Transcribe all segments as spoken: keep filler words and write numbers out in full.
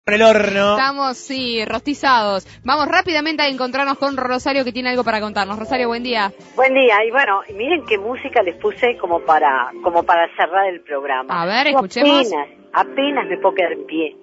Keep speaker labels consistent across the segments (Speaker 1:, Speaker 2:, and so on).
Speaker 1: Con el horno.
Speaker 2: Estamos, sí, rostizados. Vamos rápidamente a encontrarnos con Rosario, que tiene algo para contarnos. Rosario, buen día.
Speaker 3: Buen día, y bueno, miren qué música les puse como para como para cerrar el programa.
Speaker 2: A ver,
Speaker 3: Yo
Speaker 2: escuchemos.
Speaker 3: Apenas, apenas me puedo quedar en pie.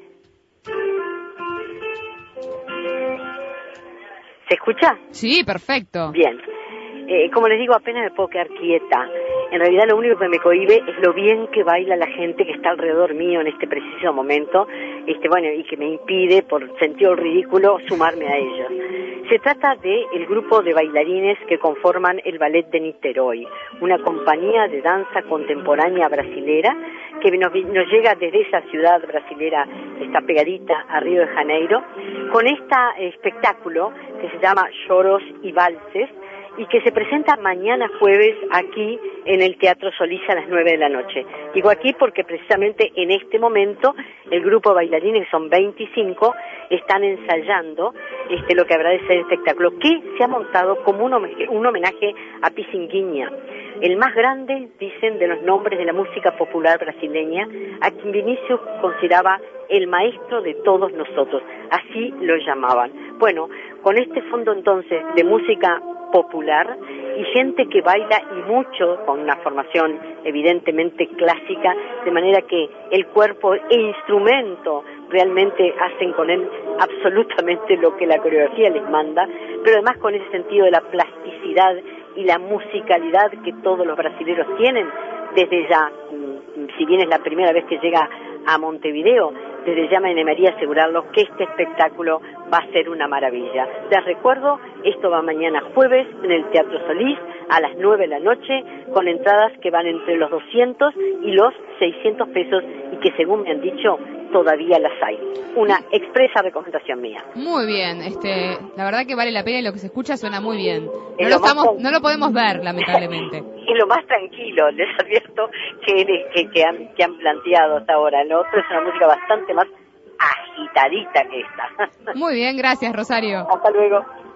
Speaker 3: ¿Se escucha?
Speaker 2: Sí, perfecto.
Speaker 3: Bien. Eh, como les digo, apenas me puedo quedar quieta. En realidad lo único que me cohíbe es lo bien que baila la gente que está alrededor mío en este preciso momento, este bueno, y que me impide, por sentido ridículo, sumarme a ellos. Se trata de el grupo de bailarines que conforman el Ballet de Niterói, una compañía de danza contemporánea brasilera que nos, nos llega desde esa ciudad brasilera, está pegadita a Río de Janeiro, con este espectáculo que se llama Choros y Valses, y que se presenta mañana jueves aquí en el Teatro Solís a las nueve de la noche. Digo aquí porque precisamente en este momento el grupo de bailarines, que son veinticinco, están ensayando este, lo que habrá de ser el espectáculo, que se ha montado como un homenaje, un homenaje a Pichinguinha, el más grande, dicen, de los nombres de la música popular brasileña, a quien Vinicius consideraba el maestro de todos nosotros, así lo llamaban. Bueno, con este fondo entonces de música popular y gente que baila y mucho, con una formación evidentemente clásica, de manera que el cuerpo e instrumento realmente hacen con él absolutamente lo que la coreografía les manda, pero además con ese sentido de la plasticidad y la musicalidad que todos los brasileños tienen desde ya, si bien es la primera vez que llega a Montevideo, desde ya me animaría a asegurarlos que este espectáculo va a ser una maravilla. Les recuerdo, esto va mañana jueves en el Teatro Solís a las nueve de la noche, con entradas que van entre los doscientos y los seiscientos pesos y que, según me han dicho, todavía las hay. Una expresa recomendación mía.
Speaker 2: Muy bien, este, la verdad que vale la pena y lo que se escucha suena muy bien. No,
Speaker 3: Es
Speaker 2: lo,
Speaker 3: lo más
Speaker 2: estamos,
Speaker 3: con-
Speaker 2: no lo podemos ver, lamentablemente.
Speaker 3: Y lo más tranquilo, les advierto, que, que, que, han, que han planteado hasta ahora. Lo otro es una música bastante más agitadita que esta.
Speaker 2: Muy bien, gracias, Rosario.
Speaker 3: Hasta luego.